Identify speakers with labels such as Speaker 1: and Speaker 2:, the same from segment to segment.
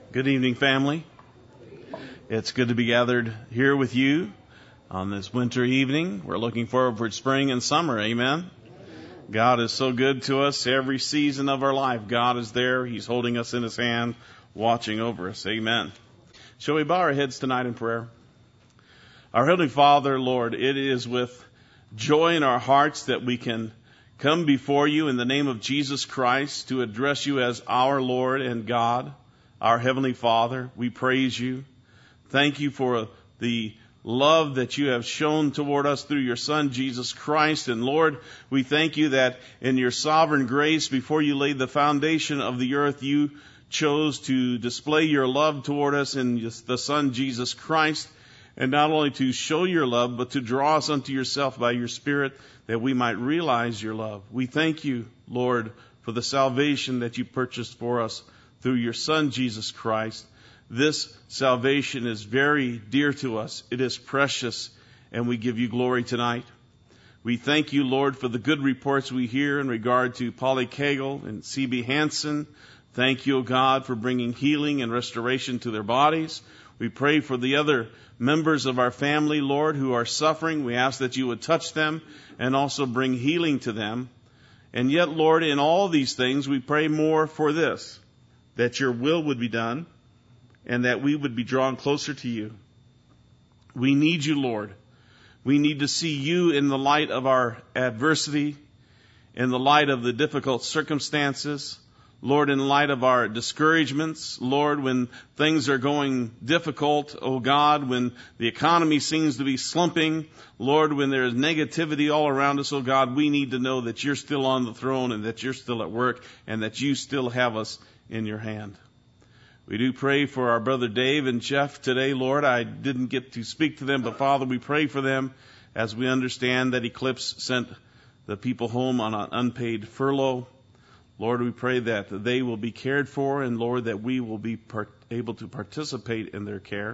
Speaker 1: Good evening, family. It's good to be gathered here with you on this winter evening. We're looking forward for spring and summer. Amen. God is so good to us every season of our life. God is there. He's holding us in His hand, watching over us. Amen. Shall we bow our heads tonight in prayer? Our Heavenly Father, Lord, it is with joy in our hearts that we can come before you in the name of Jesus Christ to address you as our Lord and God. Our Heavenly Father, we praise you. Thank you for the love that you have shown toward us through your Son, Jesus Christ. And Lord, we thank you that in your sovereign grace, before you laid the foundation of the earth, you chose to display your love toward us in the Son, Jesus Christ. And not only to show your love, but to draw us unto yourself by your Spirit, that we might realize your love. We thank you, Lord, for the salvation that you purchased for us through your Son, Jesus Christ. This salvation is very dear to us. It is precious, and we give you glory tonight. We thank you, Lord, for the good reports we hear in regard to Polly Cagle and C.B. Hansen. Thank you, O God, for bringing healing and restoration to their bodies. We pray for the other members of our family, Lord, who are suffering. We ask that you would touch them and also bring healing to them. And yet, Lord, in all these things, we pray more for this, that your will would be done and that we would be drawn closer to you. We need you, Lord. We need to see you in the light of our adversity, in the light of the difficult circumstances, Lord, in light of our discouragements, Lord, when things are going difficult, oh God, when the economy seems to be slumping, Lord, when there is negativity all around us, oh God, we need to know that you're still on the throne and that you're still at work and that you still have us in your hand. We do pray for our brother Dave and Jeff today, Lord. I didn't get to speak to them, but Father, we pray for them as we understand that Eclipse sent the people home on an unpaid furlough. Lord, we pray that they will be cared for, and Lord, that we will be able to participate in their care.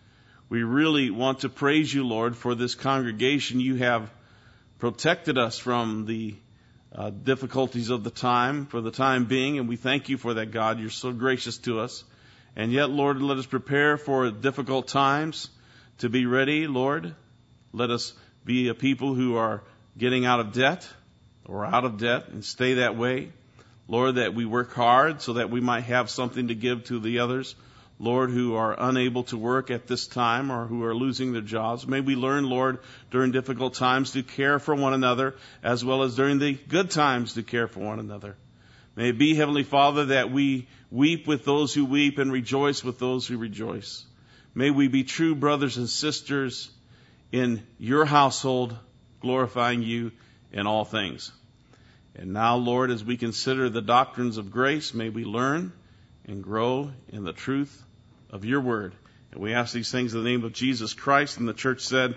Speaker 1: We really want to praise you, Lord, for this congregation. You have protected us from the difficulties of the time, for the time being, and we thank you for that, God. You're so gracious to us. And yet, Lord, let us prepare for difficult times to be ready, Lord. Let us be a people who are getting out of debt or out of debt and stay that way. Lord, that we work hard so that we might have something to give to the others, Lord, who are unable to work at this time or who are losing their jobs. May we learn, Lord, during difficult times to care for one another, as well as during the good times to care for one another. May it be, Heavenly Father, that we weep with those who weep and rejoice with those who rejoice. May we be true brothers and sisters in your household, glorifying you in all things. And now, Lord, as we consider the doctrines of grace, may we learn and grow in the truth of your word. And we ask these things in the name of Jesus Christ. And the church said,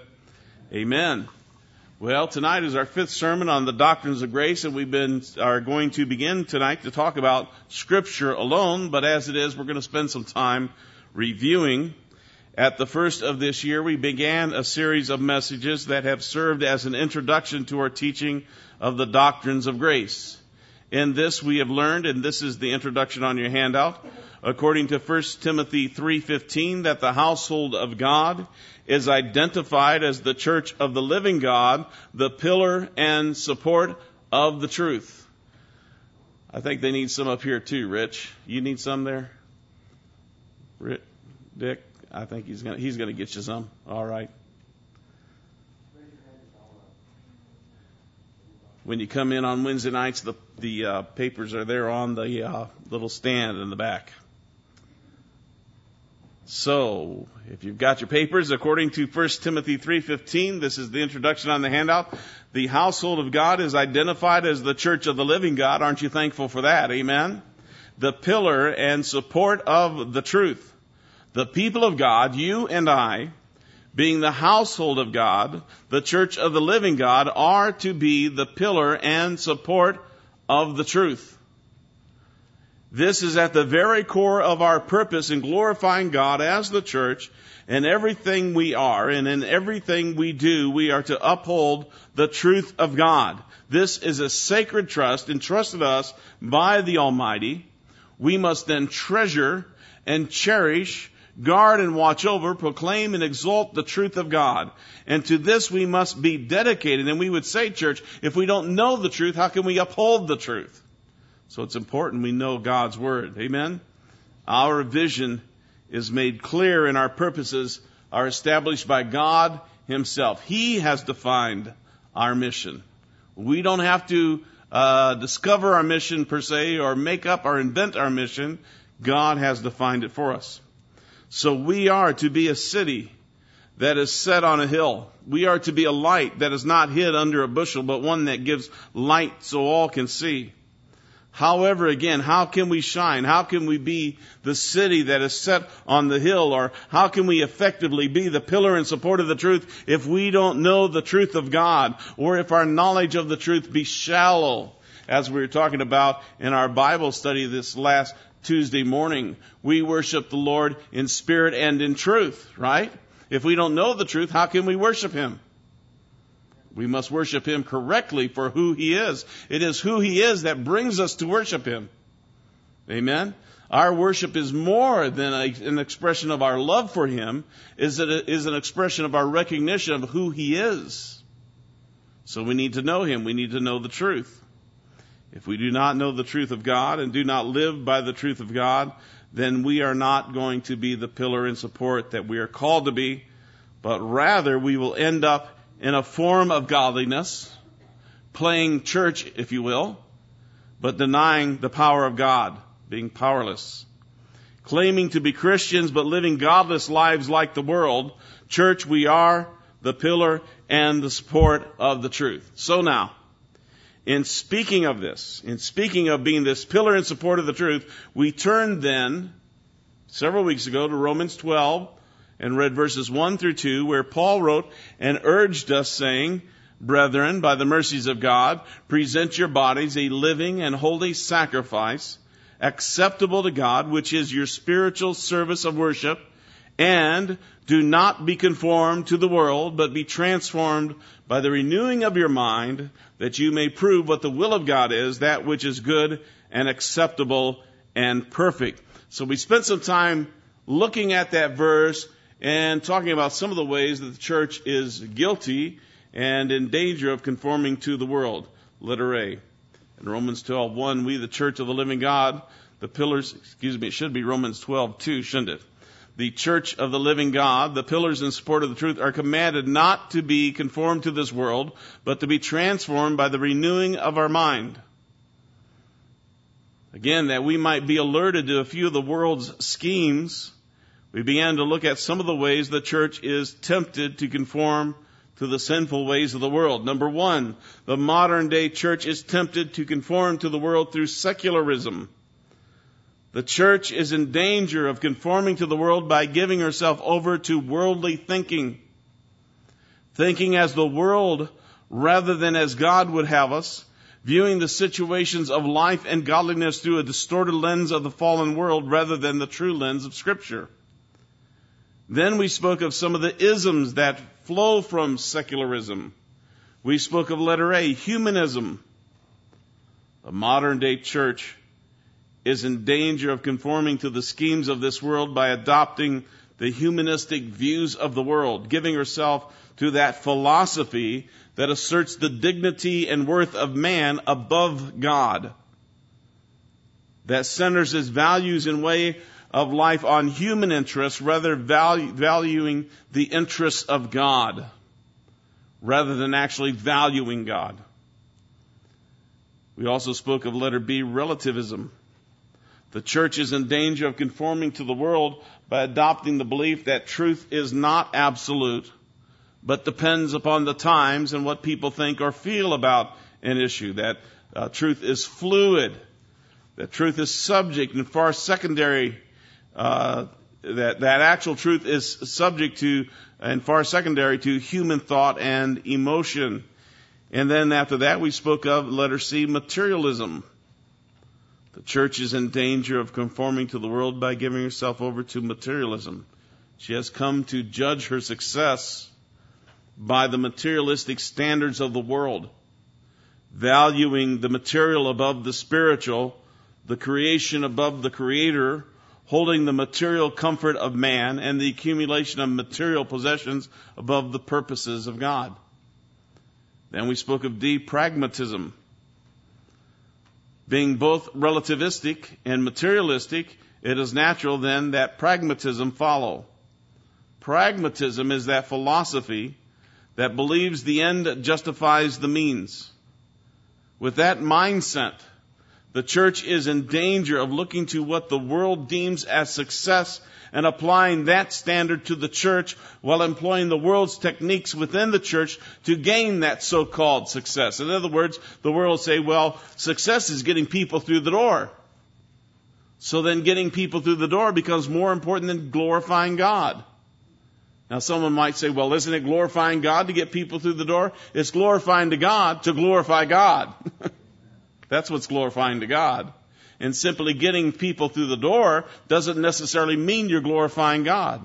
Speaker 1: amen. Well, tonight is our fifth sermon on the doctrines of grace, and are going to begin tonight to talk about Scripture alone. But as it is, we're going to spend some time reviewing. At the first of this year, we began a series of messages that have served as an introduction to our teaching of the doctrines of grace. In this we have learned, and this is the introduction on your handout, according to 1 Timothy 3:15, that the household of God is identified as the church of the living God, the pillar and support of the truth. I think they need some up here too, Rich. You need some there? Dick? I think he's gonna get you some. All right. When you come in on Wednesday nights, the papers are there on the little stand in the back. So, if you've got your papers, according to 1 Timothy 3:15, this is the introduction on the handout. The household of God is identified as the church of the living God. Aren't you thankful for that? Amen. The pillar and support of the truth. The people of God, you and I, being the household of God, the church of the living God, are to be the pillar and support of the truth. This is at the very core of our purpose in glorifying God as the church. In everything we are and in everything we do, we are to uphold the truth of God. This is a sacred trust entrusted us by the Almighty. We must then treasure and cherish, guard and watch over, proclaim and exalt the truth of God. And to this we must be dedicated. And we would say, church, if we don't know the truth, how can we uphold the truth? So it's important we know God's Word. Amen? Our vision is made clear and our purposes are established by God Himself. He has defined our mission. We don't have to discover our mission per se or make up or invent our mission. God has defined it for us. So we are to be a city that is set on a hill. We are to be a light that is not hid under a bushel, but one that gives light so all can see. However, again, how can we shine? How can we be the city that is set on the hill? Or how can we effectively be the pillar and support of the truth if we don't know the truth of God? Or if our knowledge of the truth be shallow? As we were talking about in our Bible study this last Tuesday morning, we worship the Lord in spirit and in truth, right? If we don't know the truth, how can we worship Him? We must worship Him correctly for who He is. It is who He is that brings us to worship Him. Amen? Our worship is more than an expression of our love for Him. It is an expression of our recognition of who He is. So we need to know Him. We need to know the truth. If we do not know the truth of God and do not live by the truth of God, then we are not going to be the pillar and support that we are called to be, but rather we will end up in a form of godliness, playing church, if you will, but denying the power of God, being powerless. Claiming to be Christians, but living godless lives like the world. Church, we are the pillar and the support of the truth. So now, in speaking of this, in speaking of being this pillar and support of the truth, we turned then, several weeks ago, to Romans 12, and read verses 1 through 2, where Paul wrote and urged us, saying, Brethren, by the mercies of God, present your bodies a living and holy sacrifice, acceptable to God, which is your spiritual service of worship, and do not be conformed to the world, but be transformed by the renewing of your mind, that you may prove what the will of God is, that which is good and acceptable and perfect. So we spent some time looking at that verse and talking about some of the ways that the church is guilty and in danger of conforming to the world. Letter A. In Romans 12:1, we, the church of the living God, the pillars, it should be Romans 12:2, shouldn't it? The church of the living God, the pillars and support of the truth, are commanded not to be conformed to this world, but to be transformed by the renewing of our mind. Again, that we might be alerted to a few of the world's schemes, we began to look at some of the ways the church is tempted to conform to the sinful ways of the world. Number one, the modern day church is tempted to conform to the world through secularism. The church is in danger of conforming to the world by giving herself over to worldly thinking. Thinking as the world rather than as God would have us. Viewing the situations of life and godliness through a distorted lens of the fallen world rather than the true lens of Scripture. Then we spoke of some of the isms that flow from secularism. We spoke of letter A, humanism. The modern day church is in danger of conforming to the schemes of this world by adopting the humanistic views of the world, giving herself to that philosophy that asserts the dignity and worth of man above God, that centers its values and way of life on human interests rather valuing the interests of God rather than actually valuing God. We also spoke of letter B, relativism. The church is in danger of conforming to the world by adopting the belief that truth is not absolute, but depends upon the times and what people think or feel about an issue, that truth is fluid, that truth is subject and far secondary, that actual truth is subject to and far secondary to human thought and emotion. And then after that we spoke of letter C, materialism. The church is in danger of conforming to the world by giving herself over to materialism. She has come to judge her success by the materialistic standards of the world, valuing the material above the spiritual, the creation above the Creator, holding the material comfort of man and the accumulation of material possessions above the purposes of God. Then we spoke of pragmatism. Being both relativistic and materialistic, it is natural then that pragmatism follow. Pragmatism is that philosophy that believes the end justifies the means. With that mindset, the church is in danger of looking to what the world deems as success and applying that standard to the church while employing the world's techniques within the church to gain that so-called success. In other words, the world will say, well, success is getting people through the door. So then getting people through the door becomes more important than glorifying God. Now someone might say, well, isn't it glorifying God to get people through the door? It's glorifying to God to glorify God. That's what's glorifying to God. And simply getting people through the door doesn't necessarily mean you're glorifying God.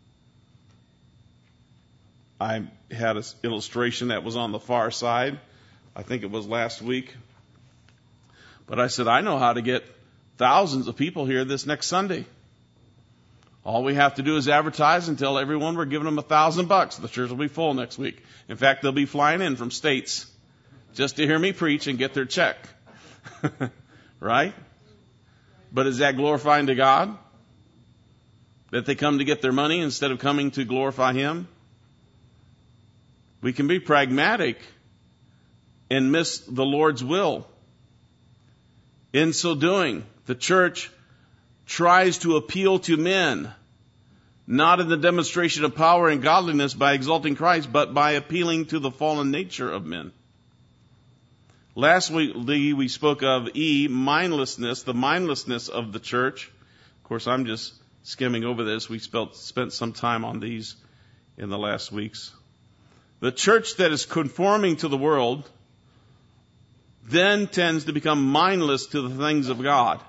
Speaker 1: I had an illustration that was on the far side. I think it was last week. But I said, I know how to get thousands of people here this next Sunday. All we have to do is advertise and tell everyone we're giving them $1,000. The church will be full next week. In fact, they'll be flying in from states just to hear me preach and get their check. Right? But is that glorifying to God? That they come to get their money instead of coming to glorify Him? We can be pragmatic and miss the Lord's will. In so doing, the church tries to appeal to men, not in the demonstration of power and godliness by exalting Christ, but by appealing to the fallen nature of men. Last week, we spoke of mindlessness, the mindlessness of the church. Of course, I'm just skimming over this. We spent some time on these in the last weeks. The church that is conforming to the world then tends to become mindless to the things of God.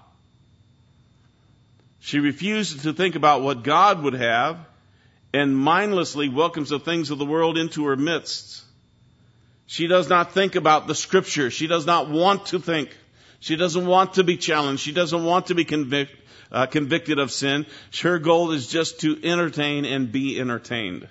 Speaker 1: She refuses to think about what God would have and mindlessly welcomes the things of the world into her midst. She does not think about the Scripture. She does not want to think. She doesn't want to be challenged. She doesn't want to be convicted of sin. Her goal is just to entertain and be entertained,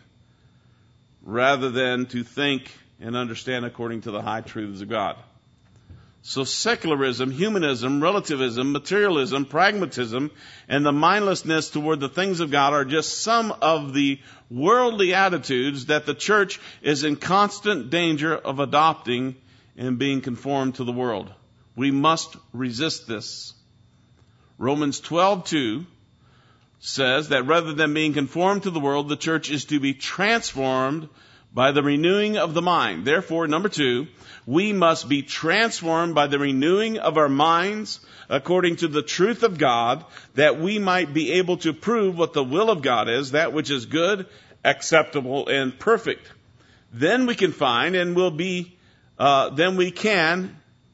Speaker 1: rather than to think and understand according to the high truths of God. So secularism, humanism, relativism, materialism, pragmatism, and the mindlessness toward the things of God are just some of the worldly attitudes that the church is in constant danger of adopting and being conformed to the world. We must resist this. Romans 12:2 says that rather than being conformed to the world, the church is to be transformed by the renewing of the mind. Therefore, number 2, we must be transformed by the renewing of our minds according to the truth of God, that we might be able to prove what the will of God is, that which is good, acceptable, and perfect. Then we can find and will be, then we can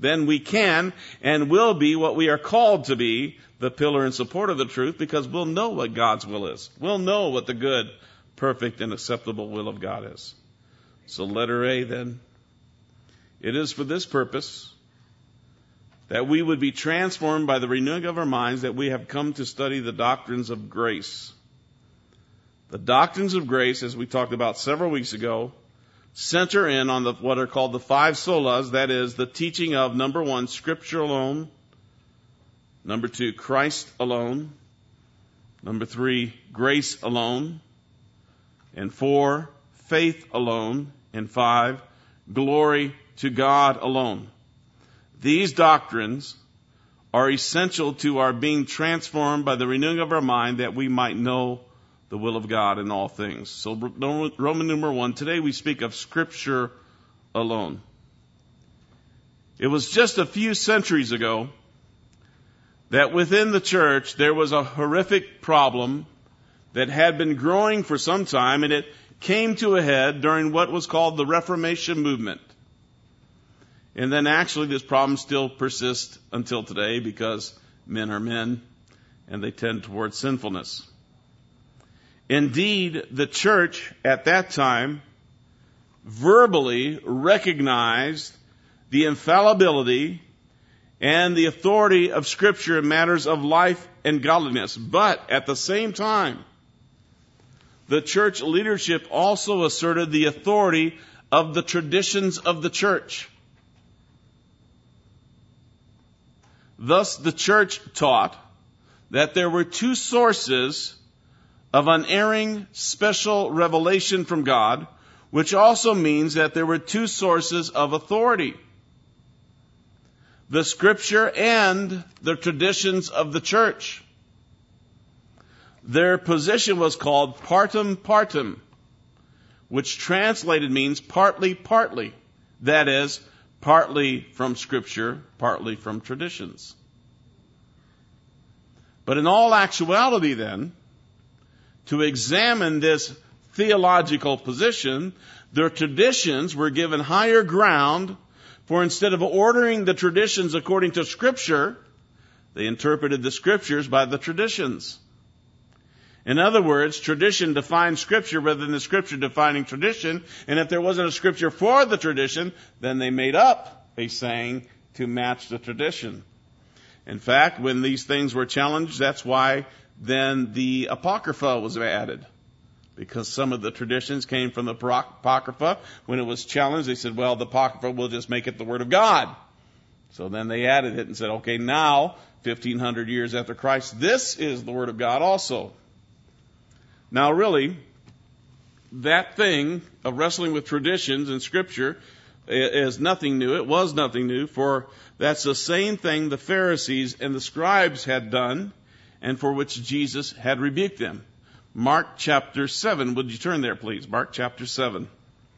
Speaker 1: and will be what we are called to be, the pillar and support of the truth, because we'll know what God's will is. We'll know what the good, perfect, and acceptable will of God is. So letter A then. It is for this purpose that we would be transformed by the renewing of our minds that we have come to study the doctrines of grace. The doctrines of grace, as we talked about several weeks ago, center in on what are called the 5 solas, that is, the teaching of, number 1, Scripture alone, number 2, Christ alone, number 3, grace alone, and 4, faith alone, and 5, glory to God alone. These doctrines are essential to our being transformed by the renewing of our mind that we might know the will of God in all things. So Roman numeral 1, today we speak of Scripture alone. It was just a few centuries ago that within the church there was a horrific problem that had been growing for some time, and it came to a head during what was called the Reformation movement. And then actually this problem still persists until today because men are men and they tend towards sinfulness. Indeed, the church at that time verbally recognized the infallibility and the authority of Scripture in matters of life and godliness. But at the same time, the church leadership also asserted the authority of the traditions of the church. Thus, the church taught that there were two sources of unerring special revelation from God, which also means that there were two sources of authority: the Scripture and the traditions of the church. Their position was called partum partum, which translated means partly partly. That is, partly from Scripture, partly from traditions. But in all actuality then, to examine this theological position, their traditions were given higher ground, for instead of ordering the traditions according to Scripture, they interpreted the Scriptures by the traditions. In other words, tradition defined Scripture rather than the Scripture defining tradition. And if there wasn't a Scripture for the tradition, then they made up a saying to match the tradition. In fact, when these things were challenged, that's why then the Apocrypha was added. Because some of the traditions came from the Apocrypha. When it was challenged, they said, well, the Apocrypha will just make it the Word of God. So then they added it and said, okay, now, 1,500 years after Christ, this is the Word of God also. Now, really, that thing of wrestling with traditions in Scripture is nothing new. It was nothing new, for that's the same thing the Pharisees and the scribes had done, and for which Jesus had rebuked them. Mark chapter 7. Would you turn there, please? Mark chapter 7.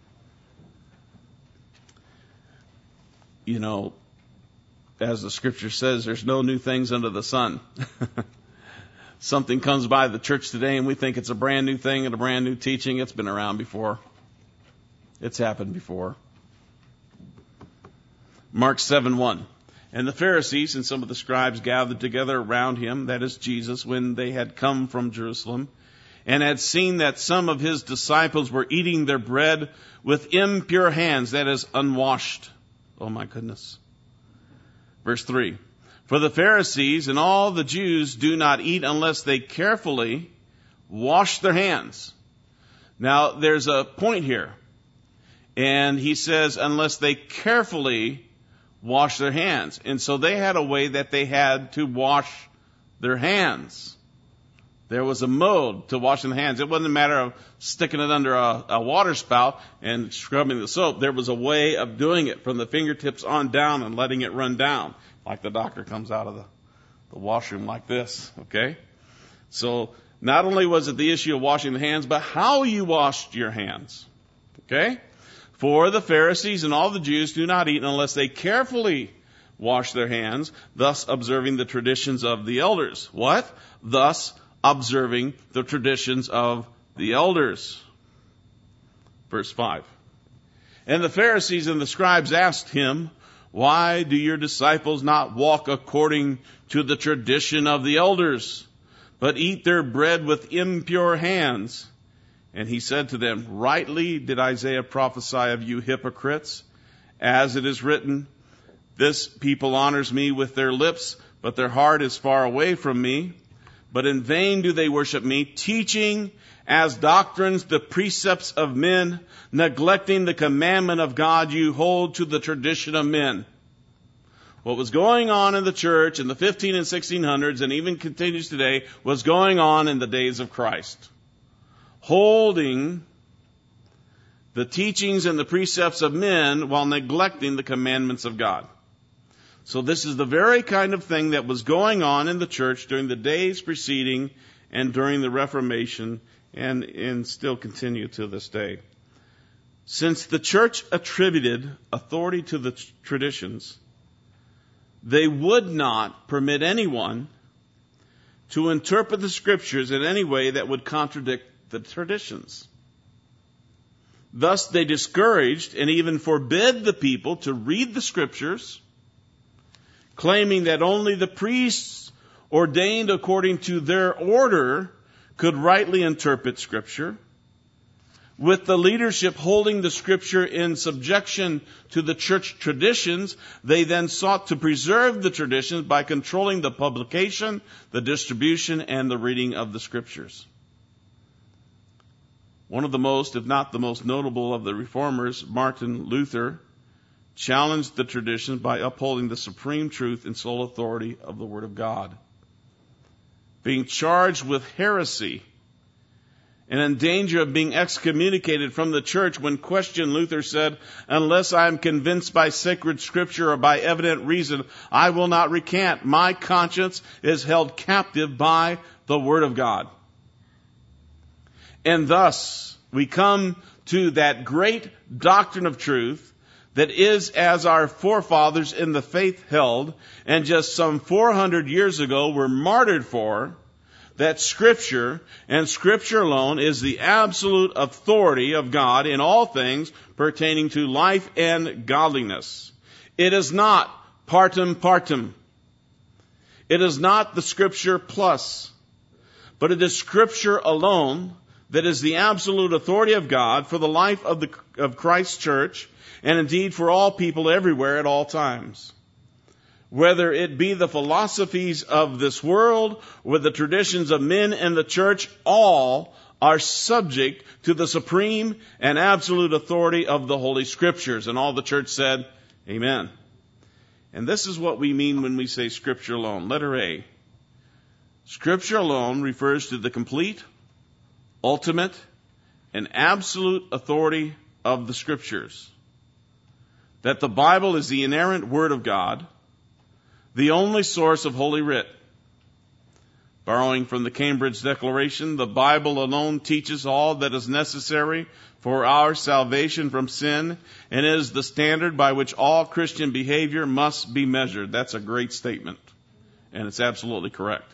Speaker 1: You know, as the Scripture says, there's no new things under the sun. Something comes by the church today and we think it's a brand new thing and a brand new teaching. It's been around before. It's happened before. Mark 7:1. And the Pharisees and some of the scribes gathered together around him, that is Jesus, when they had come from Jerusalem, and had seen that some of his disciples were eating their bread with impure hands, that is, unwashed. Oh my goodness. Verse 3. For the Pharisees and all the Jews do not eat unless they carefully wash their hands. Now, there's a point here. And he says, unless they carefully wash their hands. And so they had a way that they had to wash their hands. There was a mode to washing the hands. It wasn't a matter of sticking it under a water spout and scrubbing the soap. There was a way of doing it from the fingertips on down and letting it run down. Like the doctor comes out of the washroom like this, okay? So not only was it the issue of washing the hands, but how you washed your hands, okay? For the Pharisees and all the Jews do not eat unless they carefully wash their hands, thus observing the traditions of the elders. What? Thus observing the traditions of the elders. Verse 5. And the Pharisees and the scribes asked him, why do your disciples not walk according to the tradition of the elders, but eat their bread with impure hands? And he said to them, rightly did Isaiah prophesy of you hypocrites, as it is written, this people honors me with their lips, but their heart is far away from me. But in vain do they worship me, teaching as doctrines the precepts of men, neglecting the commandment of God. You hold to the tradition of men. What was going on in the church in the 15 and 1600s, and even continues today, was going on in the days of Christ. Holding the teachings and the precepts of men while neglecting the commandments of God. So this is the very kind of thing that was going on in the church during the days preceding and during the Reformation, and still continue to this day. Since the church attributed authority to the traditions, they would not permit anyone to interpret the Scriptures in any way that would contradict the traditions. Thus they discouraged and even forbid the people to read the Scriptures, claiming that only the priests ordained according to their order could rightly interpret Scripture, with the leadership holding the Scripture in subjection to the church traditions, they then sought to preserve the traditions by controlling the publication, the distribution, and the reading of the Scriptures. One of the most, if not the most notable of the reformers, Martin Luther, challenged the traditions by upholding the supreme truth and sole authority of the Word of God. Being charged with heresy and in danger of being excommunicated from the church, when questioned, Luther said, "Unless I am convinced by sacred Scripture or by evident reason, I will not recant. My conscience is held captive by the Word of God." And thus, we come to that great doctrine of truth that is as our forefathers in the faith held, and just some 400 years ago were martyred for, that Scripture, and Scripture alone, is the absolute authority of God in all things pertaining to life and godliness. It is not partum partum. It is not the Scripture plus, but it is Scripture alone that is the absolute authority of God for the life of Christ's church, and indeed for all people everywhere at all times. Whether it be the philosophies of this world or the traditions of men and the church, all are subject to the supreme and absolute authority of the Holy Scriptures. And all the church said, Amen. And this is what we mean when we say Scripture alone. Letter A. Scripture alone refers to the complete, ultimate, and absolute authority of the Scriptures. That the Bible is the inerrant Word of God, the only source of Holy Writ. Borrowing from the Cambridge Declaration, the Bible alone teaches all that is necessary for our salvation from sin, and is the standard by which all Christian behavior must be measured. That's a great statement, and it's absolutely correct.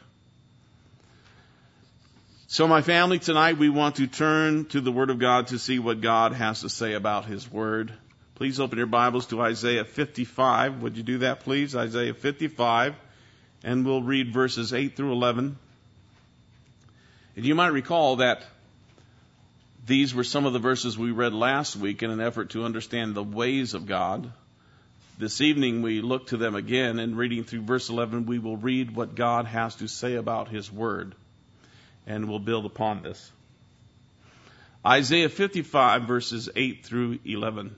Speaker 1: So my family, tonight we want to turn to the Word of God to see what God has to say about His Word. Please open your Bibles to Isaiah 55. Would you do that, please? Isaiah 55. And we'll read verses 8 through 11. And you might recall that these were some of the verses we read last week in an effort to understand the ways of God. This evening we look to them again, and reading through verse 11, we will read what God has to say about His Word. And we'll build upon this. Isaiah 55, verses 8 through 11.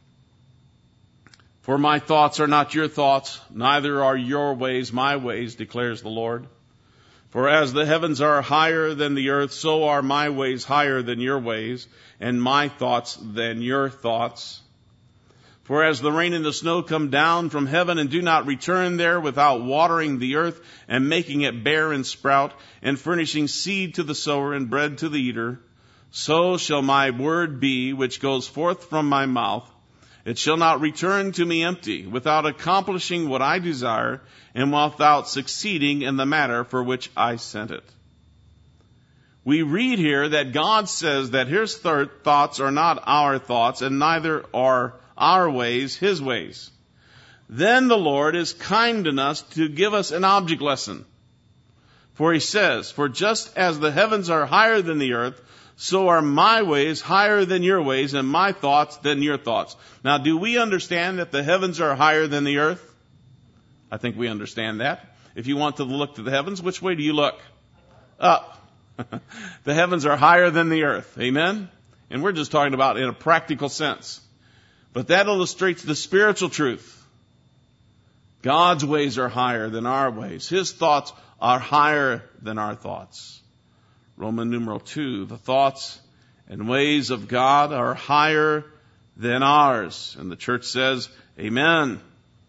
Speaker 1: For my thoughts are not your thoughts, neither are your ways my ways, declares the Lord. For as the heavens are higher than the earth, so are my ways higher than your ways, and my thoughts than your thoughts. For as the rain and the snow come down from heaven and do not return there without watering the earth and making it bear and sprout, and furnishing seed to the sower and bread to the eater, so shall my word be which goes forth from my mouth. It shall not return to me empty, without accomplishing what I desire, and without succeeding in the matter for which I sent it. We read here that God says that His thoughts are not our thoughts, and neither are our ways His ways. Then the Lord is kind enough to give us an object lesson. For He says, for just as the heavens are higher than the earth, so are my ways higher than your ways, and my thoughts than your thoughts. Now, do we understand that the heavens are higher than the earth? I think we understand that. If you want to look to the heavens, which way do you look? Up. The heavens are higher than the earth. Amen? And we're just talking about in a practical sense. But that illustrates the spiritual truth. God's ways are higher than our ways. His thoughts are higher than our thoughts. Roman numeral 2, the thoughts and ways of God are higher than ours. And the church says, Amen.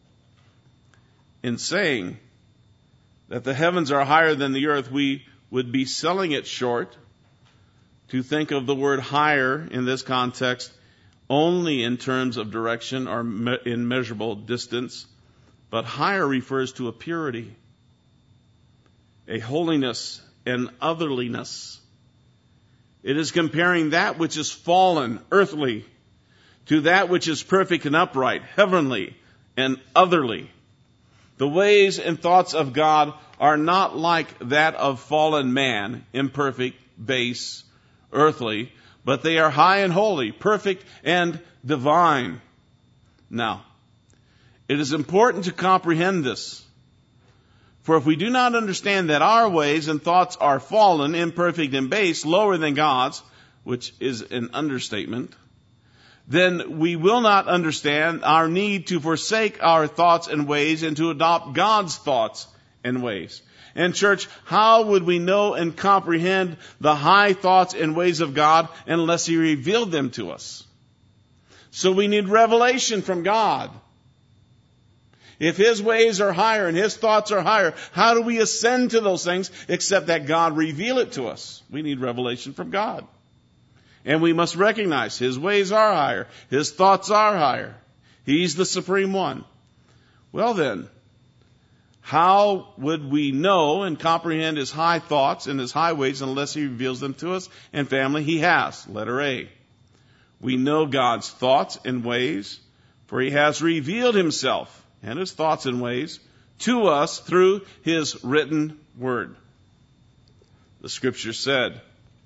Speaker 1: In saying that the heavens are higher than the earth, we would be selling it short to think of the word higher in this context only in terms of direction or in measurable distance. But higher refers to a purity, a holiness, and otherliness. It is comparing that which is fallen, earthly, to that which is perfect and upright, heavenly and otherly. The ways and thoughts of God are not like that of fallen man, imperfect, base, earthly, but they are high and holy, perfect and divine. Now, it is important to comprehend this. For if we do not understand that our ways and thoughts are fallen, imperfect, and base, lower than God's, which is an understatement, then we will not understand our need to forsake our thoughts and ways and to adopt God's thoughts and ways. And church, how would we know and comprehend the high thoughts and ways of God unless He revealed them to us? So we need revelation from God. If His ways are higher and His thoughts are higher, how do we ascend to those things except that God reveal it to us? We need revelation from God. And we must recognize His ways are higher. His thoughts are higher. He's the Supreme One. Well then, how would we know and comprehend His high thoughts and His high ways unless He reveals them to us? And family, He has. Letter A. We know God's thoughts and ways, for He has revealed Himself and His thoughts and ways to us through His written word. The Scripture said,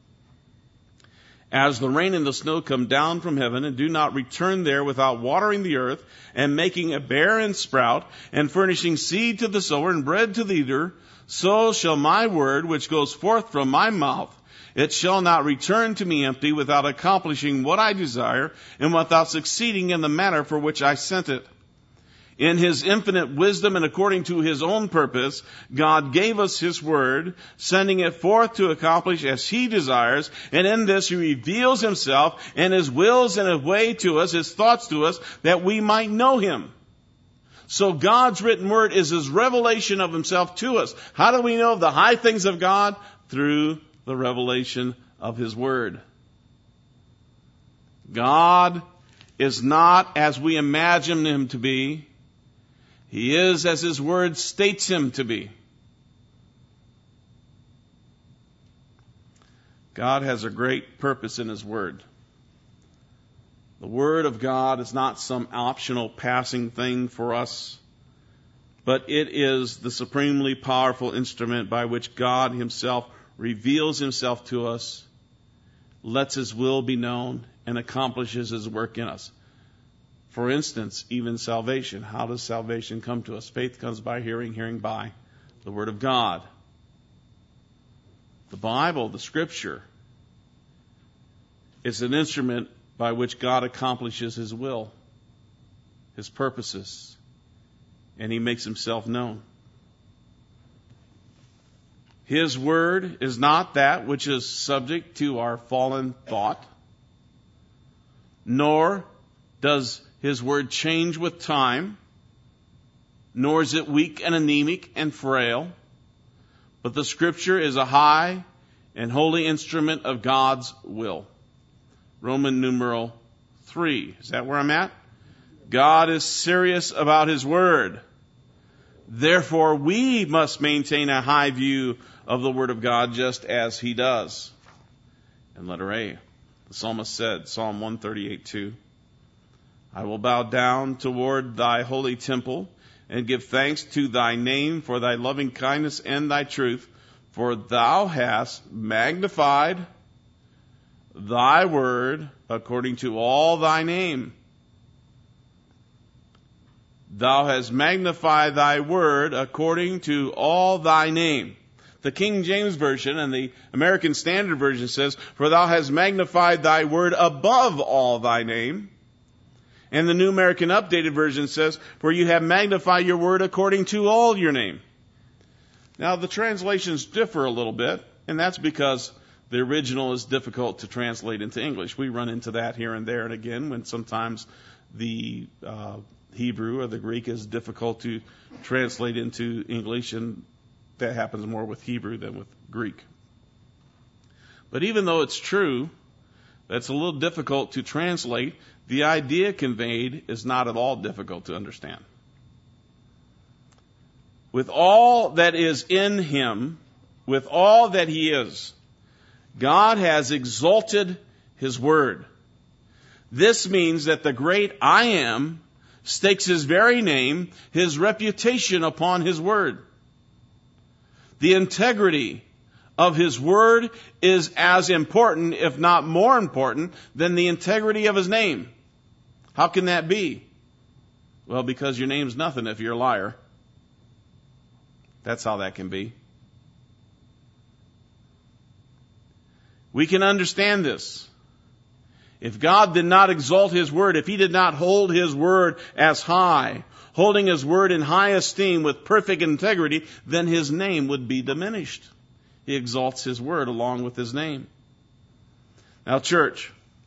Speaker 1: as the rain and the snow come down from heaven and do not return there without watering the earth and making a barren sprout and furnishing seed to the sower and bread to the eater, so shall my word which goes forth from my mouth. It shall not return to me empty without accomplishing what I desire and without succeeding in the manner for which I sent it. In His infinite wisdom and according to His own purpose, God gave us His word, sending it forth to accomplish as He desires, and in this He reveals Himself and His wills and His way to us, His thoughts to us, that we might know Him. So God's written word is His revelation of Himself to us. How do we know the high things of God? Through the revelation of His word. God is not as we imagine Him to be. He is as His word states Him to be. God has a great purpose in His word. The word of God is not some optional passing thing for us, but it is the supremely powerful instrument by which God Himself reveals Himself to us, lets His will be known, and accomplishes His work in us. For instance, even salvation. How does salvation come to us? Faith comes by hearing, hearing by the Word of God. The Bible, the Scripture, is an instrument by which God accomplishes His will, His purposes, and He makes Himself known. His Word is not that which is subject to our fallen thought, nor does His word change with time, nor is it weak and anemic and frail, but the Scripture is a high and holy instrument of God's will. Roman numeral 3. Is that where I'm at? God is serious about His word. Therefore, we must maintain a high view of the word of God just as He does. And letter A. The psalmist said, Psalm 138:2, I will bow down toward Thy holy temple and give thanks to Thy name for Thy loving kindness and Thy truth, for Thou hast magnified Thy word according to all Thy name. Thou hast magnified Thy word according to all Thy name. The King James Version and the American Standard Version says, for Thou hast magnified Thy word above all Thy name. And the New American Updated Version says, for You have magnified Your word according to all Your name. Now, the translations differ a little bit, and that's because the original is difficult to translate into English. We run into that here and there and again when sometimes the Hebrew or the Greek is difficult to translate into English, and that happens more with Hebrew than with Greek. But even though it's true that's a little difficult to translate, the idea conveyed is not at all difficult to understand. With all that is in Him, with all that He is, God has exalted His word. This means that the great I Am stakes His very name, His reputation upon His word. The integrity of His Word is as important, if not more important, than the integrity of His name. How can that be? Well, because your name's nothing if you're a liar. That's how that can be. We can understand this. If God did not exalt His Word, if He did not hold His Word as high, holding His Word in high esteem with perfect integrity, then His name would be diminished. He exalts His Word along with His name. Now, church,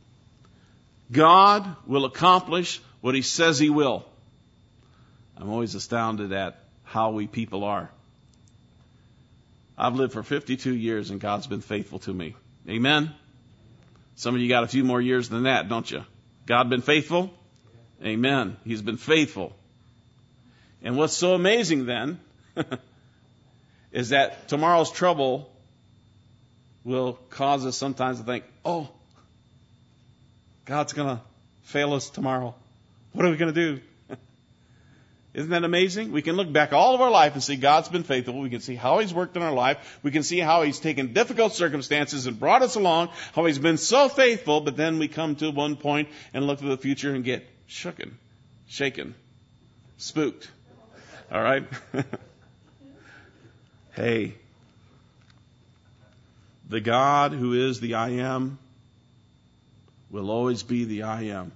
Speaker 1: God will accomplish what He says He will. I'm always astounded at how we people are. I've lived for 52 years and God's been faithful to me. Amen? Some of you got a few more years than that, don't you? God been faithful? Amen. He's been faithful. And what's so amazing then is that tomorrow's trouble will cause us sometimes to think, oh, God's going to fail us tomorrow. What are we going to do? Isn't that amazing? We can look back all of our life and see God's been faithful. We can see how He's worked in our life. We can see how He's taken difficult circumstances and brought us along, how He's been so faithful, but then we come to one point and look to the future and get shaken, spooked. All right? Hey, the God who is the I Am will always be the I Am.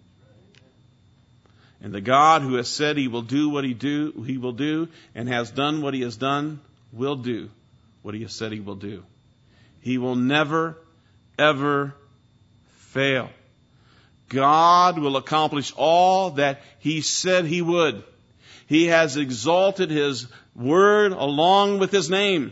Speaker 1: And the God who has said He will do what He will do, and has done what He has done, will do what He has said He will do. He will never, ever fail. God will accomplish all that He said He would. He has exalted His Word along with His name.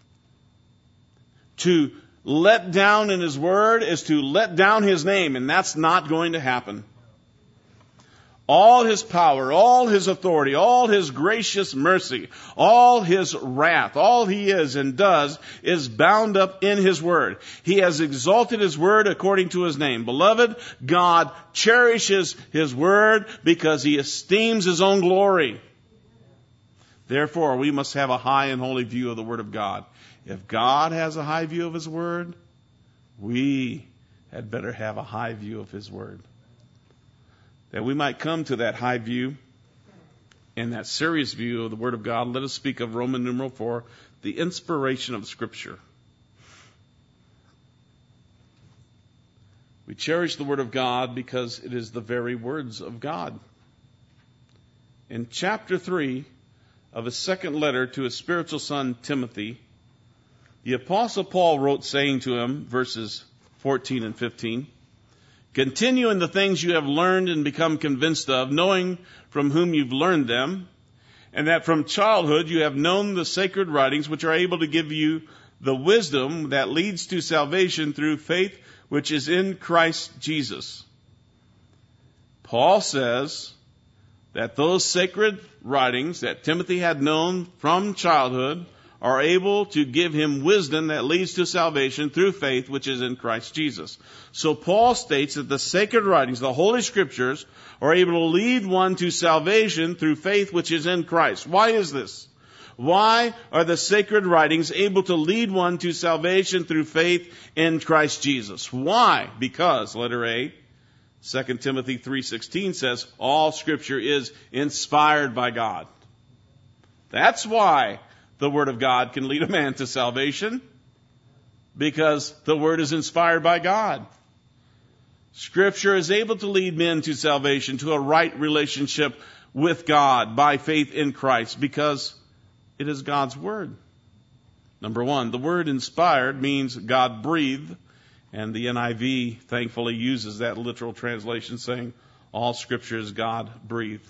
Speaker 1: To let down in His Word is to let down His name, and that's not going to happen. All His power, all His authority, all His gracious mercy, all His wrath, all He is and does is bound up in His Word. He has exalted His Word according to His name. Beloved, God cherishes His Word because He esteems His own glory. Therefore, we must have a high and holy view of the Word of God. If God has a high view of His Word, we had better have a high view of His Word. That we might come to that high view and that serious view of the Word of God, let us speak of Roman numeral 4, the inspiration of Scripture. We cherish the Word of God because it is the very words of God. In chapter 3 of his second letter to his spiritual son Timothy, the Apostle Paul wrote, saying to him, verses 14 and 15, "Continue in the things you have learned and become convinced of, knowing from whom you've learned them, and that from childhood you have known the sacred writings, which are able to give you the wisdom that leads to salvation through faith which is in Christ Jesus." Paul says that those sacred writings that Timothy had known from childhood are able to give him wisdom that leads to salvation through faith which is in Christ Jesus. So Paul states that the sacred writings, the Holy Scriptures, are able to lead one to salvation through faith which is in Christ. Why is this? Why are the sacred writings able to lead one to salvation through faith in Christ Jesus? Why? Because, letter A, 2 Timothy 3:16 says, all Scripture is inspired by God. That's why the Word of God can lead a man to salvation, because the Word is inspired by God. Scripture is able to lead men to salvation, to a right relationship with God by faith in Christ, because it is God's Word. Number one, the word inspired means God breathed, and the NIV thankfully uses that literal translation, saying all Scripture is God breathed.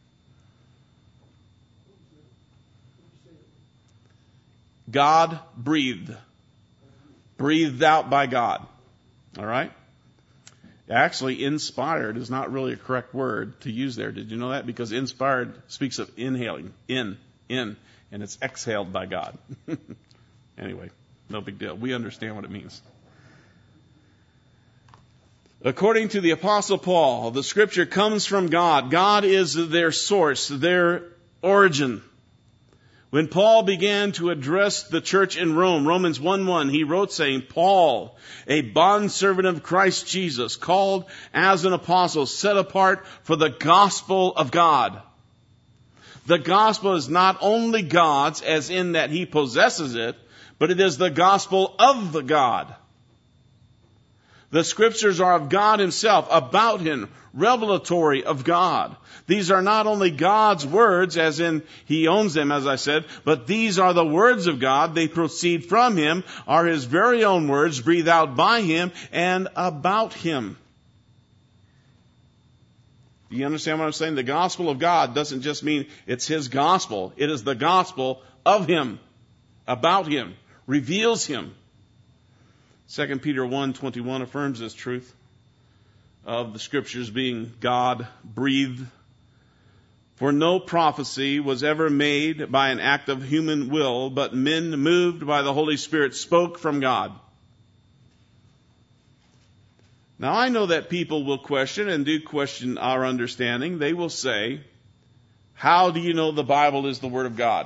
Speaker 1: God breathed. Breathed out by God. All right? Actually, inspired is not really a correct word to use there. Did you know that? Because inspired speaks of inhaling. In. And it's exhaled by God. Anyway, no big deal. We understand what it means. According to the Apostle Paul, the Scripture comes from God. God is their source, their origin. When Paul began to address the church in Rome, Romans 1:1, he wrote saying, Paul, a bondservant of Christ Jesus, called as an apostle, set apart for the gospel of God. The gospel is not only God's, as in that he possesses it, but it is the gospel of the God. The scriptures are of God himself, about him, revelatory of God. These are not only God's words, as in he owns them, as I said, but these are the words of God. They proceed from him, are his very own words, breathed out by him and about him. Do you understand what I'm saying? The gospel of God doesn't just mean it's his gospel. It is the gospel of him, about him, reveals him. 2 Peter 1:21 affirms this truth of the scriptures being God-breathed. For no prophecy was ever made by an act of human will, but men moved by the Holy Spirit spoke from God. Now I know that people will question and do question our understanding. They will say, how do you know the Bible is the Word of God?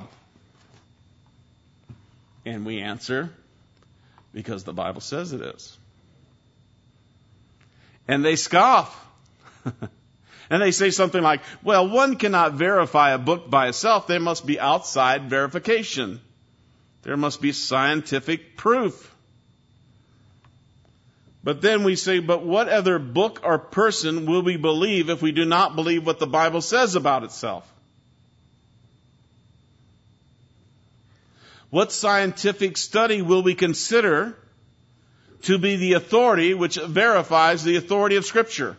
Speaker 1: And we answer, because the Bible says it is. And they scoff. And they say something like, well, one cannot verify a book by itself. There must be outside verification. There must be scientific proof. But then we say, but what other book or person will we believe if we do not believe what the Bible says about itself? What scientific study will we consider to be the authority which verifies the authority of Scripture?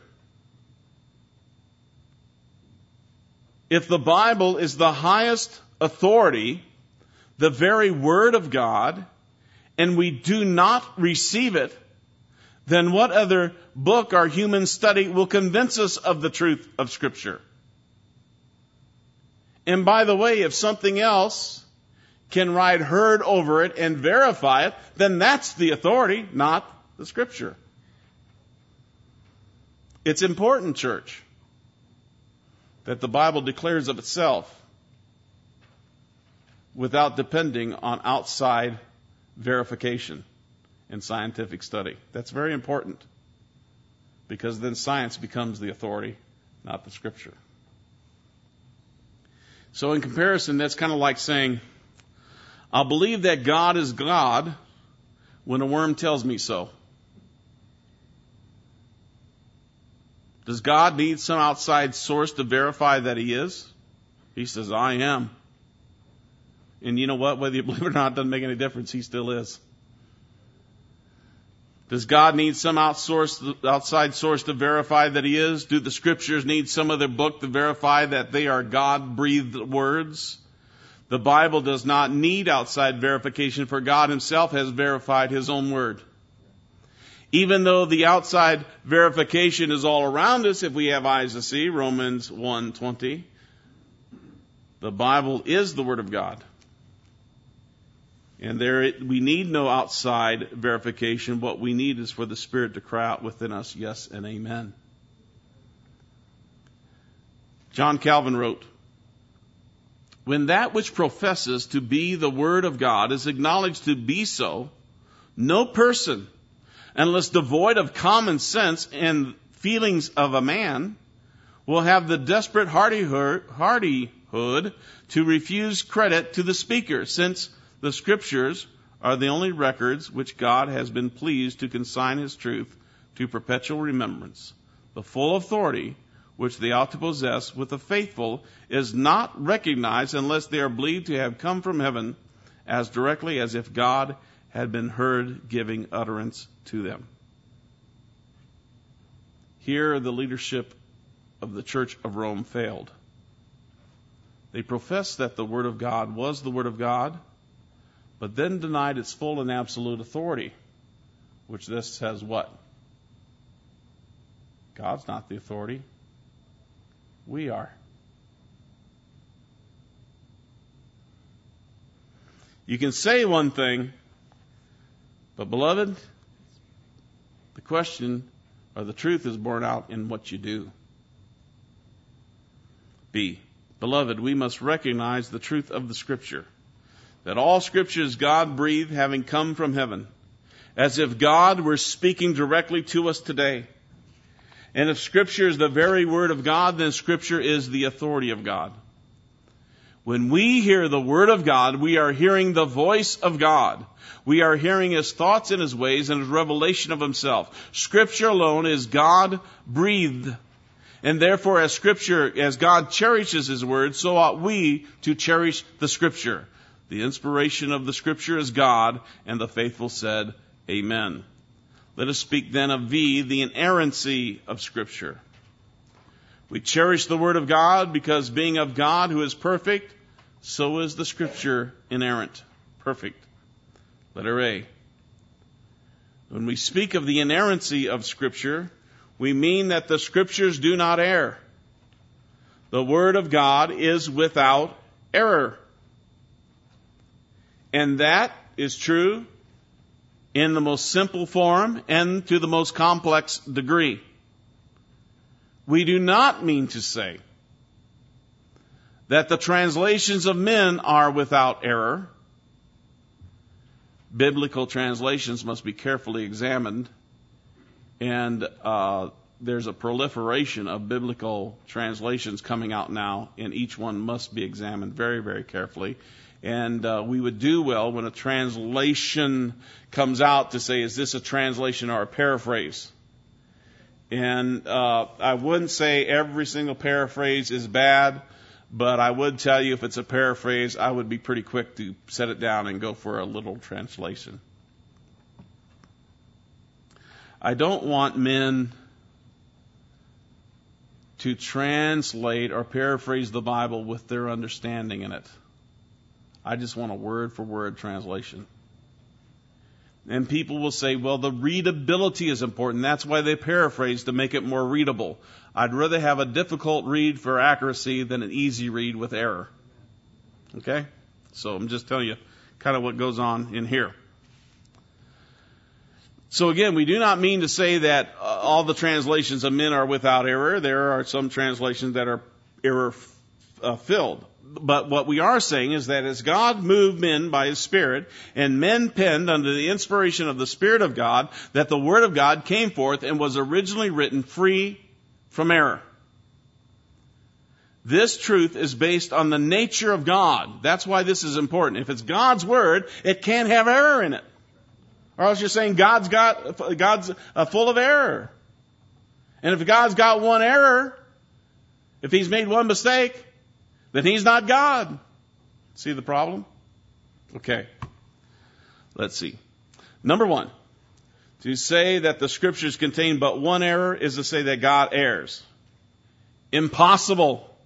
Speaker 1: If the Bible is the highest authority, the very Word of God, and we do not receive it, then what other book or human study will convince us of the truth of Scripture? And by the way, if something else can ride herd over it and verify it, then that's the authority, not the Scripture. It's important, church, that the Bible declares of itself without depending on outside verification and scientific study. That's very important, because then science becomes the authority, not the Scripture. So in comparison, that's kind of like saying, I'll believe that God is God when a worm tells me so. Does God need some outside source to verify that he is? He says, I am. And you know what? Whether you believe it or not, it doesn't make any difference. He still is. Does God need some outside source to verify that he is? Do the scriptures need some other book to verify that they are God-breathed words? The Bible does not need outside verification, for God himself has verified his own word. Even though the outside verification is all around us, if we have eyes to see, Romans 1:20, the Bible is the Word of God. And we need no outside verification. What we need is for the Spirit to cry out within us, yes and amen. John Calvin wrote, when that which professes to be the Word of God is acknowledged to be so, no person, unless devoid of common sense and feelings of a man, will have the desperate hardihood to refuse credit to the speaker, since the Scriptures are the only records which God has been pleased to consign his truth to perpetual remembrance. The full authority which they ought to possess with the faithful is not recognized unless they are believed to have come from heaven as directly as if God had been heard giving utterance to them. Here the leadership of the Church of Rome failed. They professed that the Word of God was the Word of God, but then denied its full and absolute authority, which this says what? God's not the authority. We are. You can say one thing, but beloved, the question or the truth is borne out in what you do. B, beloved, we must recognize the truth of the Scripture. that all Scripture is God-breathed, having come from heaven, as if God were speaking directly to us today. And if Scripture is the very Word of God, then Scripture is the authority of God. When we hear the Word of God, we are hearing the voice of God. We are hearing His thoughts and His ways and His revelation of Himself. Scripture alone is God-breathed. And therefore, as God cherishes His Word, so ought we to cherish the Scripture. The inspiration of the Scripture is God, and the faithful said, Amen. Let us speak then of the inerrancy of Scripture. We cherish the Word of God because being of God who is perfect, so is the Scripture inerrant, perfect. Letter A. When we speak of the inerrancy of Scripture, we mean that the Scriptures do not err. The Word of God is without error. And that is true in the most simple form and to the most complex degree. We do not mean to say that the translations of men are without error. Biblical translations must be carefully examined, and there's a proliferation of biblical translations coming out now, and each one must be examined very, very carefully. And we would do well when a translation comes out to say, is this a translation or a paraphrase? And I wouldn't say every single paraphrase is bad, but I would tell you if it's a paraphrase, I would be pretty quick to set it down and go for a literal translation. I don't want men to translate or paraphrase the Bible with their understanding in it. I just want a word-for-word translation. And people will say, well, the readability is important. That's why they paraphrase, to make it more readable. I'd rather have a difficult read for accuracy than an easy read with error. Okay? So I'm just telling you kind of what goes on in here. So again, we do not mean to say that all the translations of men are without error. There are some translations that are error-filled. But what we are saying is that as God moved men by His Spirit, and men penned under the inspiration of the Spirit of God, that the Word of God came forth and was originally written free from error. This truth is based on the nature of God. That's why this is important. If it's God's Word, it can't have error in it. Or else you're saying God's full of error. And if God's got one error, if He's made one mistake, then He's not God. See the problem? Okay. Let's see. Number one, to say that the Scriptures contain but one error is to say that God errs. Impossible.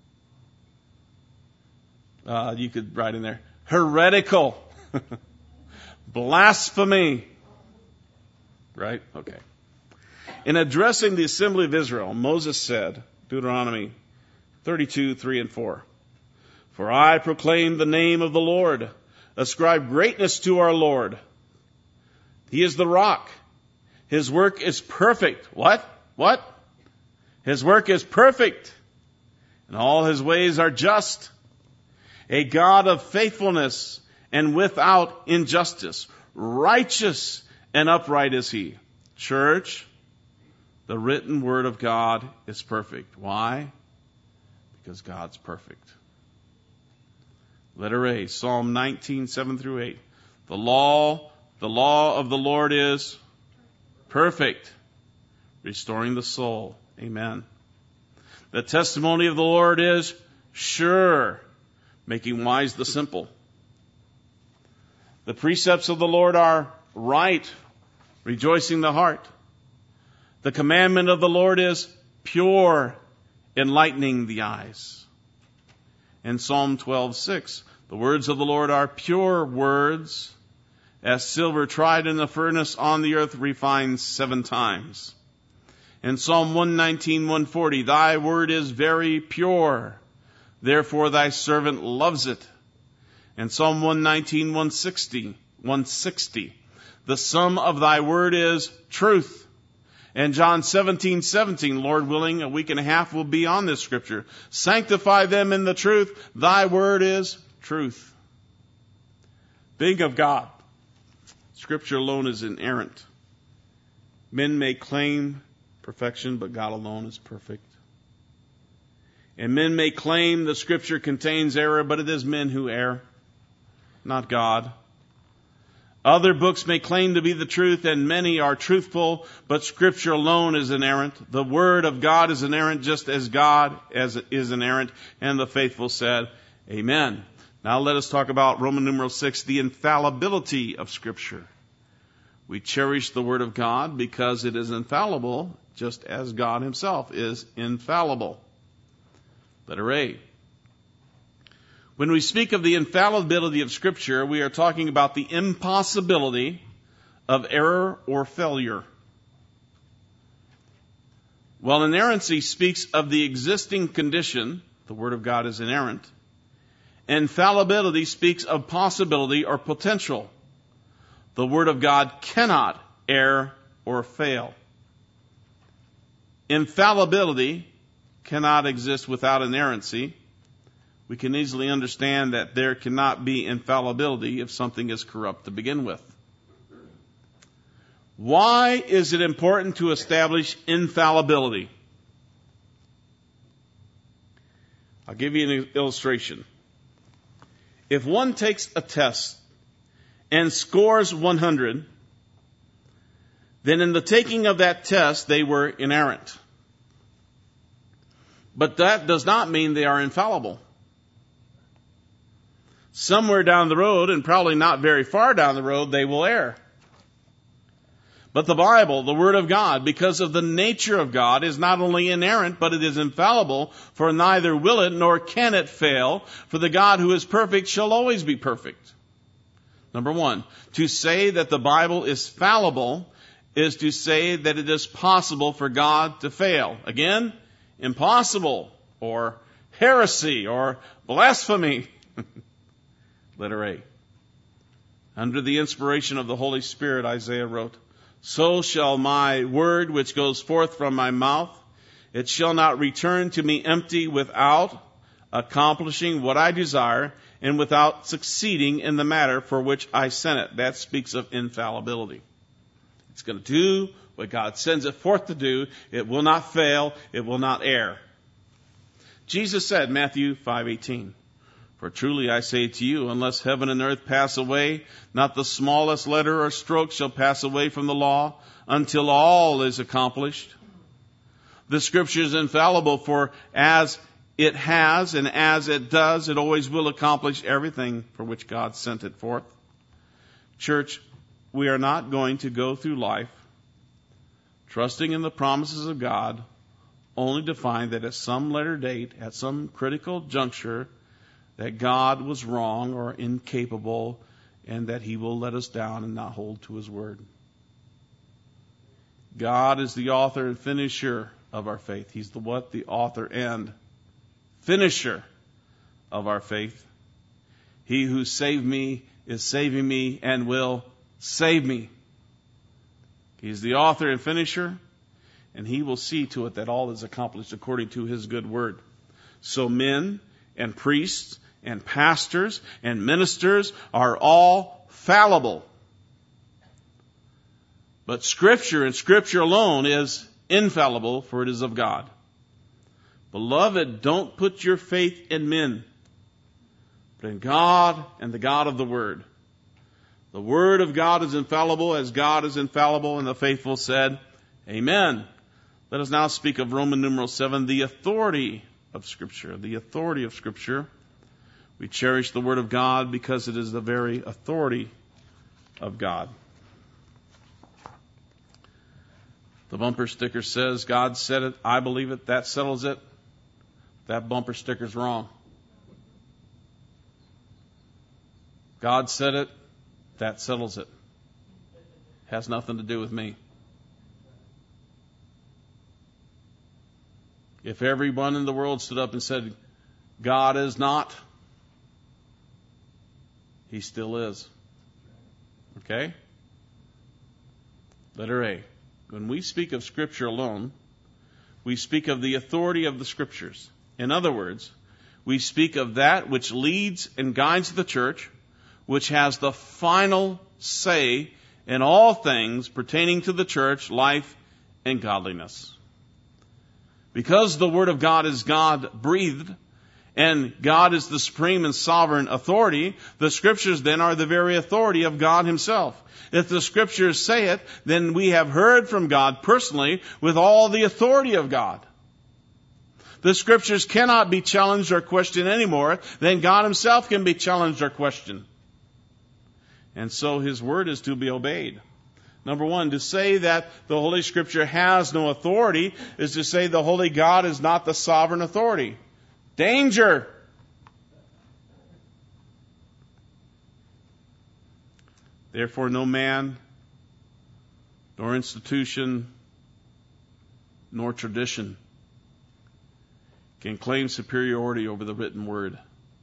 Speaker 1: You could write in there, heretical. Blasphemy. Right? Okay. In addressing the assembly of Israel, Moses said, Deuteronomy 32, 3 and 4. For I proclaim the name of the Lord. Ascribe greatness to our Lord. He is the rock. His work is perfect. What? His work is perfect. And all His ways are just. A God of faithfulness and without injustice. Righteous and upright is He. Church, the written Word of God is perfect. Why? Because God's perfect. Letter A, Psalm 19, 7 through 8. The law of the Lord is perfect, restoring the soul. Amen. The testimony of the Lord is sure, making wise the simple. The precepts of the Lord are right, rejoicing the heart. The commandment of the Lord is pure, enlightening the eyes. And Psalm 12:6, the words of the Lord are pure words, as silver tried in the furnace on the earth refined 7 times. And Psalm 119, 140, thy word is very pure, therefore thy servant loves it. And Psalm 119, 160, the sum of thy word is truth. And John 17:17, Lord willing, a week and a half will be on this scripture. Sanctify them in the truth. Thy word is truth. Think of God. Scripture alone is inerrant. Men may claim perfection, but God alone is perfect. And men may claim the Scripture contains error, but it is men who err, not God. Other books may claim to be the truth, and many are truthful, but Scripture alone is inerrant. The Word of God is inerrant, just as God is inerrant. And the faithful said, Amen. Now let us talk about Roman numeral 6, the infallibility of Scripture. We cherish the Word of God because it is infallible, just as God Himself is infallible. Letter A. When we speak of the infallibility of Scripture, we are talking about the impossibility of error or failure. While inerrancy speaks of the existing condition, the Word of God is inerrant. Infallibility speaks of possibility or potential. The Word of God cannot err or fail. Infallibility cannot exist without inerrancy. We can easily understand that there cannot be infallibility if something is corrupt to begin with. Why is it important to establish infallibility? I'll give you an illustration. If one takes a test and scores 100, then in the taking of that test, they were inerrant. But that does not mean they are infallible. Somewhere down the road, and probably not very far down the road, they will err. But the Bible, the Word of God, because of the nature of God, is not only inerrant, but it is infallible, for neither will it nor can it fail, for the God who is perfect shall always be perfect. Number one, to say that the Bible is fallible is to say that it is possible for God to fail. Again, impossible, or heresy, or blasphemy. Letter A. Under the inspiration of the Holy Spirit, Isaiah wrote, So shall my word which goes forth from my mouth, it shall not return to me empty without accomplishing what I desire and without succeeding in the matter for which I sent it. That speaks of infallibility. It's going to do what God sends it forth to do. It will not fail. It will not err. Jesus said, Matthew 5:18, For truly I say to you, unless heaven and earth pass away, not the smallest letter or stroke shall pass away from the law until all is accomplished. The Scripture is infallible, for as it has and as it does, it always will accomplish everything for which God sent it forth. Church, we are not going to go through life trusting in the promises of God only to find that at some later date, at some critical juncture, that God was wrong or incapable and that He will let us down and not hold to His word. God is the author and finisher of our faith. He's the what? The author and finisher of our faith. He who saved me is saving me and will save me. He's the author and finisher, and He will see to it that all is accomplished according to His good word. So men and priests and pastors and ministers are all fallible. But Scripture and Scripture alone is infallible, for it is of God. Beloved, don't put your faith in men, but in God and the God of the Word. The Word of God is infallible as God is infallible, and the faithful said, Amen. Let us now speak of Roman numeral 7, the authority of Scripture. The authority of Scripture. We cherish the Word of God because it is the very authority of God. The bumper sticker says, God said it, I believe it, that settles it. That bumper sticker's wrong. God said it, that settles it. Has nothing to do with me. If everyone in the world stood up and said, God is not, He still is. Okay? Letter A. When we speak of Scripture alone, we speak of the authority of the Scriptures. In other words, we speak of that which leads and guides the church, which has the final say in all things pertaining to the church, life, and godliness. Because the Word of God is God-breathed, and God is the supreme and sovereign authority, the Scriptures then are the very authority of God Himself. If the Scriptures say it, then we have heard from God personally with all the authority of God. The Scriptures cannot be challenged or questioned any more than God Himself can be challenged or questioned. And so His Word is to be obeyed. Number one, to say that the Holy Scripture has no authority is to say the Holy God is not the sovereign authority. Danger! Therefore, no man, nor institution, nor tradition can claim superiority over the written Word.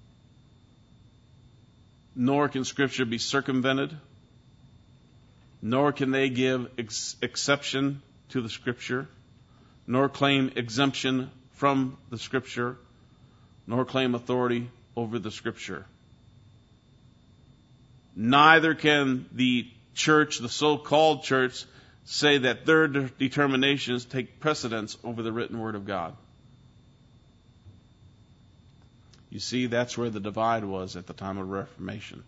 Speaker 1: Nor can Scripture be circumvented, nor can they give exception to the Scripture, nor claim exemption from the Scripture, nor claim authority over the Scripture. Neither can the church, the so-called church, say that their determinations take precedence over the written Word of God. You see, that's where the divide was at the time of Reformation.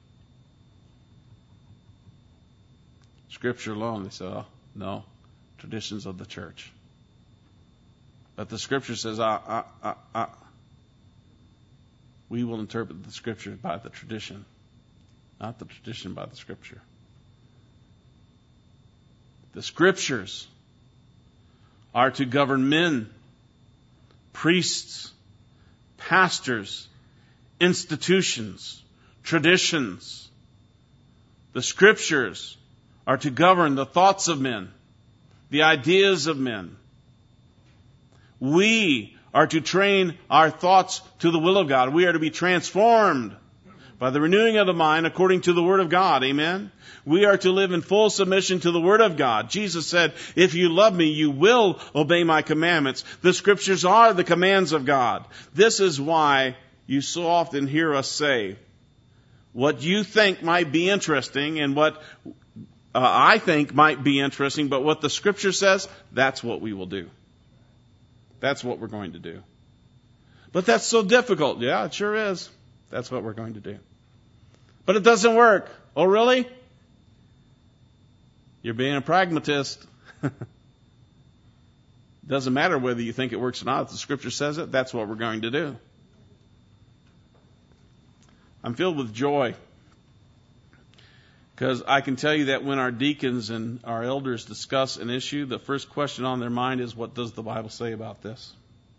Speaker 1: Scripture alone, they said, oh, no, traditions of the church. But the Scripture says, we will interpret the Scripture by the tradition, not the tradition by the Scripture. The Scriptures are to govern men, priests, pastors, institutions, traditions. The Scriptures are to govern the thoughts of men, the ideas of men. We are to train our thoughts to the will of God. We are to be transformed by the renewing of the mind according to the Word of God. Amen? We are to live in full submission to the Word of God. Jesus said, if you love me, you will obey my commandments. The Scriptures are the commands of God. This is why you so often hear us say, what you think might be interesting and what I think might be interesting, but what the Scripture says, that's what we will do. That's what we're going to do. But that's so difficult. Yeah, it sure is. That's what we're going to do. But it doesn't work. Oh, really? You're being a pragmatist. Doesn't matter whether you think it works or not. If the Scripture says it, that's what we're going to do. I'm filled with joy because I can tell you that when our deacons and our elders discuss an issue, the first question on their mind is, what does the Bible say about this?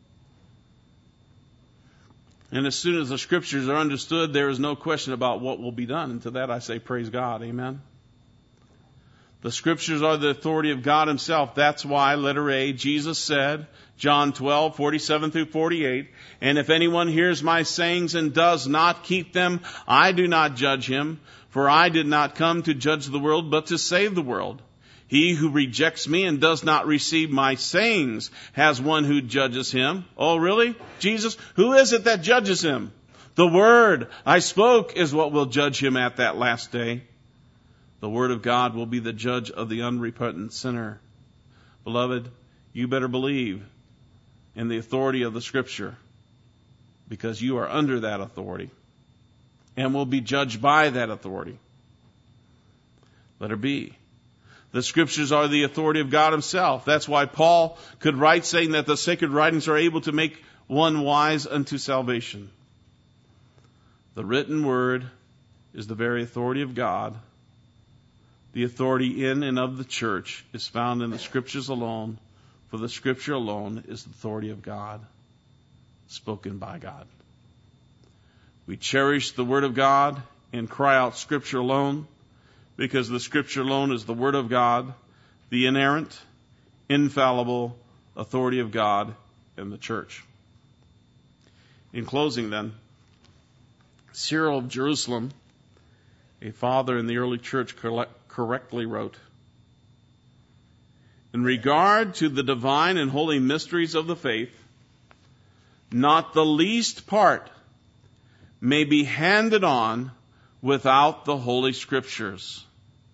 Speaker 1: And as soon as the Scriptures are understood, there is no question about what will be done. And to that I say, praise God. Amen. The Scriptures are the authority of God Himself. That's why, letter A, Jesus said, John 12:47 through 48, and if anyone hears my sayings and does not keep them, I do not judge him, for I did not come to judge the world, but to save the world. He who rejects me and does not receive my sayings has one who judges him. Oh, really? Jesus? Who is it that judges him? The Word I spoke is what will judge him at that last day. The Word of God will be the judge of the unrepentant sinner. Beloved, you better believe in the authority of the Scripture, because you are under that authority and will be judged by that authority. Letter B. The Scriptures are the authority of God Himself. That's why Paul could write saying that the sacred writings are able to make one wise unto salvation. The written Word is the very authority of God. The authority in and of the church is found in the Scriptures alone, for the Scripture alone is the authority of God, spoken by God. We cherish the Word of God and cry out Scripture alone, because the Scripture alone is the Word of God, the inerrant, infallible authority of God and the church. In closing then, Cyril of Jerusalem, a father in the early church, correctly wrote, in regard to the divine and holy mysteries of the faith, not the least part may be handed on without the Holy Scriptures.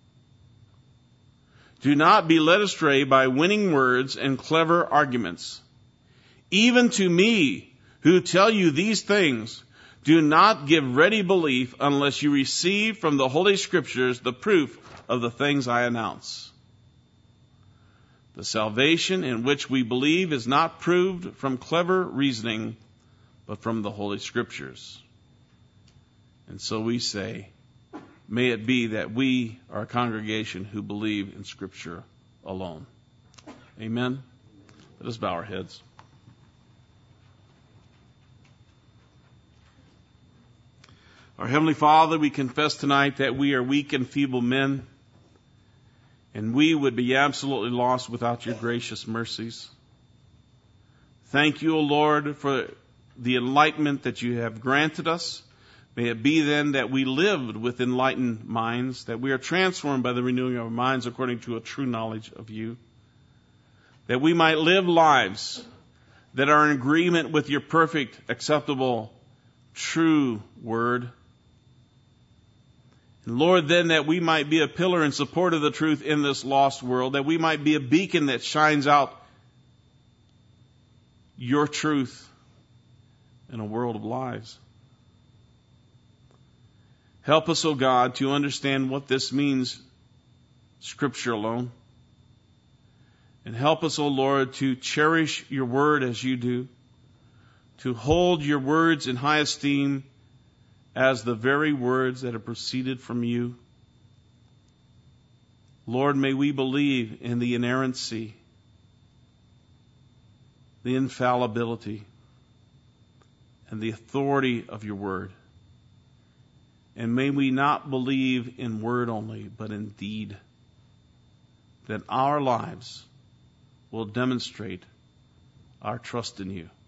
Speaker 1: Do not be led astray by winning words and clever arguments. Even to me, who tell you these things, do not give ready belief unless you receive from the Holy Scriptures the proof of the things I announce. The salvation in which we believe is not proved from clever reasoning, but from the Holy Scriptures. And so we say, may it be that we are a congregation who believe in Scripture alone. Amen. Let us bow our heads. Our Heavenly Father, we confess tonight that we are weak and feeble men, and we would be absolutely lost without your gracious mercies. Thank you, O Lord, for the enlightenment that you have granted us. May it be then that we lived with enlightened minds, that we are transformed by the renewing of our minds according to a true knowledge of you, that we might live lives that are in agreement with your perfect, acceptable, true word. And Lord, then that we might be a pillar in support of the truth in this lost world, that we might be a beacon that shines out your truth in a world of lies. Help us, O God, to understand what this means, Scripture alone. And help us, O Lord, to cherish your word as you do, to hold your words in high esteem as the very words that have proceeded from you. Lord, may we believe in the inerrancy, the infallibility, and the authority of your word. And may we not believe in word only, but in deed, that our lives will demonstrate our trust in you.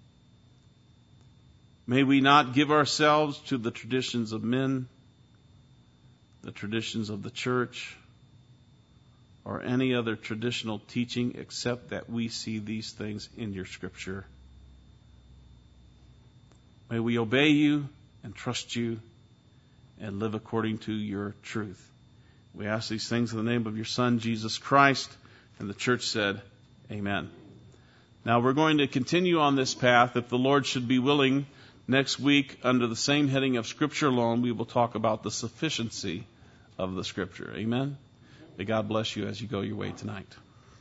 Speaker 1: May we not give ourselves to the traditions of men, the traditions of the church, or any other traditional teaching, except that we see these things in your Scripture. May we obey you and trust you and live according to your truth. We ask these things in the name of your Son, Jesus Christ. And the church said, amen. Now we're going to continue on this path. If the Lord should be willing, next week, under the same heading of Scripture alone, we will talk about the sufficiency of the Scripture. Amen? May God bless you as you go your way tonight.